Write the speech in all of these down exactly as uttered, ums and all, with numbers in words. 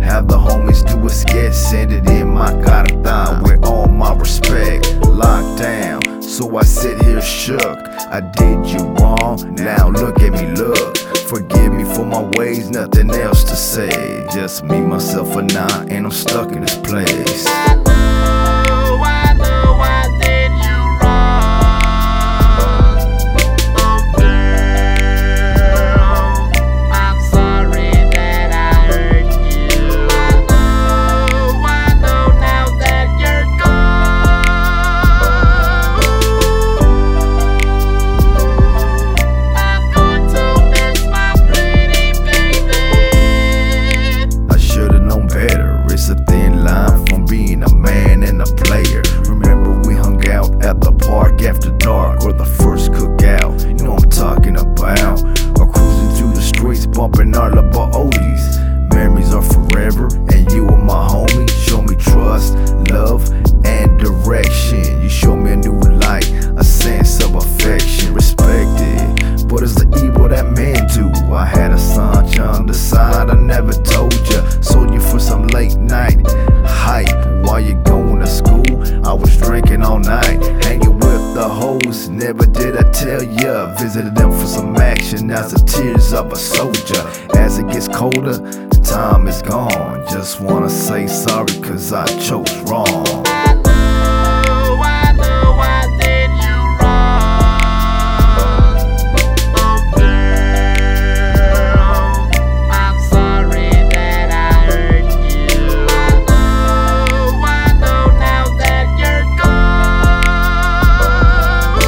Have the homies do a sketch, send it in my carta with all my respect. Locked down, so I sit here shook. I did you wrong, now look at me, look. Forgive me for my ways, nothing else to say. Just me, myself, and I, and I'm stuck in this place. I know, I know I did you wrong. Oh girl, I'm sorry that I hurt you. I know, I know now that you're gone. I'm going to miss my pretty baby. I should've known better. It's a thin line from being a man and a player. Remember we hung out at the park after dark, or the first cookout. You know I'm talking about. Or cruising through the streets, bumping our little oldies. Memories are forever, and you are my homie. Show me trust, love, and direction. You show me a new light, a sense of affection, respected. But it's the evil that men do. I had a son on the side, I never told ya. Sold you for some late night hype. While you going to school, I was drinking all night, hanging with the hoes. Never did I tell ya. Visited them for some action. Now the tears of a soldier. As it gets colder, time is gone. Just wanna say sorry, cause I chose wrong. I know, I know I did you wrong. Oh girl, I'm sorry that I hurt you. I know, I know now that you're gone.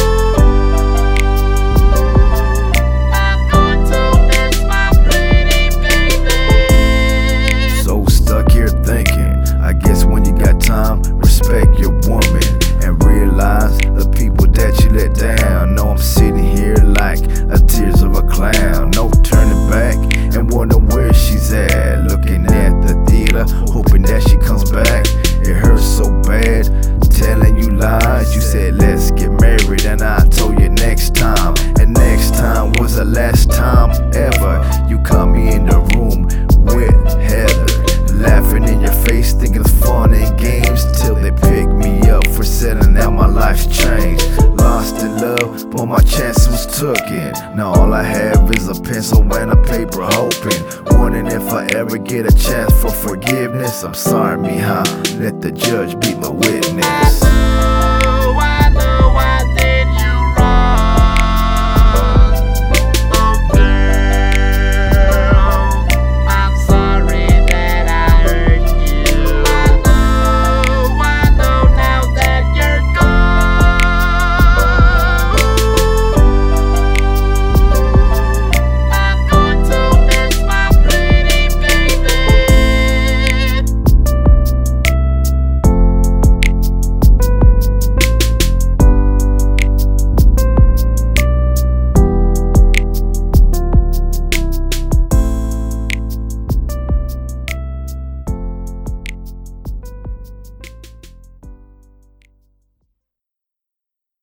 I'm going to miss my pretty baby. So stuck here thinking, I guess when you got time, respect your woman and realize the people that you let down. No, I'm sitting here like a tears of a clown. No turning back and wondering where she's at. Looking at the theater, hoping that she comes back. It hurts so bad, telling you lies. You said let's get married and I told you next time. And next time was the last time ever. You caught me in the room with Heather, laughing in your face, thinking it's fun and games, till they pick me up for setting out my life's changed. Lost in love, but my chance was taken. Now all I have is a pencil and a paper, hoping, wondering if I ever get a chance for forgiveness. I'm sorry, mija, let the judge be my witness.